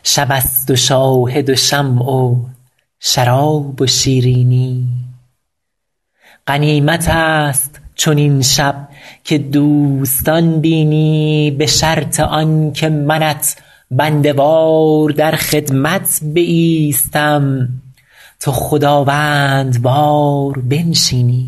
شب است و شاهد و شمع و شراب و شیرینی. غنیمت است چنین شب که دوستان بینی، به شرط آن که منت بنده وار در خدمت بایستم، تو خداوندوار بنشینی.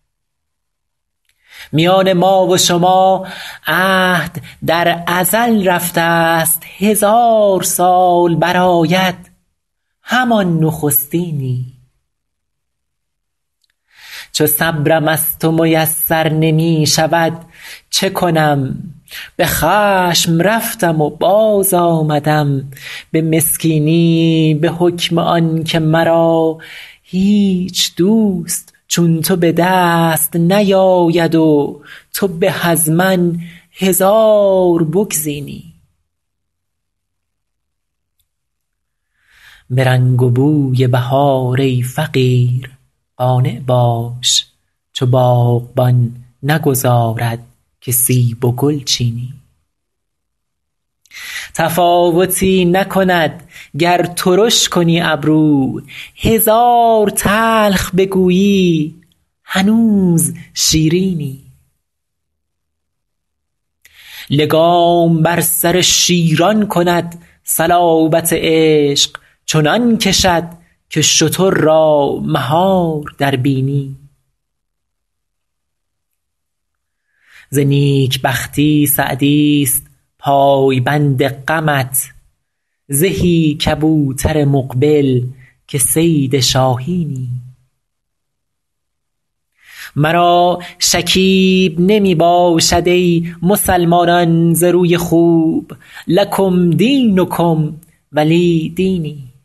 میان ما و شما عهد در ازل رفته است، 1000 سال برآید همان نخستینی. چو صبرم از تو میسر نمی شود چه کنم؟ به خشم رفتم و باز آمدم به مسکینی، به حکم آن که مرا هیچ دوست چون تو به دست نیاید و تو به از من 1000 بگزینی. به رنگ و بوی بهار ای فقیر قانع باش، چو باغبان نگذارد که سیب و گل چینی. تفاوتی نکند گر ترش کنی ابرو، 1000 تلخ بگویی هنوز شیرینی. لگام بر سر شیران کند صلابت عشق، چنان کشد که شتر را مهار در بینی. ز نیکبختی سعدی است پایبند غمت، زهی کبوتر مقبل که صید شاهینی. مرا شکیب نمی باشد ای مسلمانان ز روی خوب، لکم دینکم ولی دینی.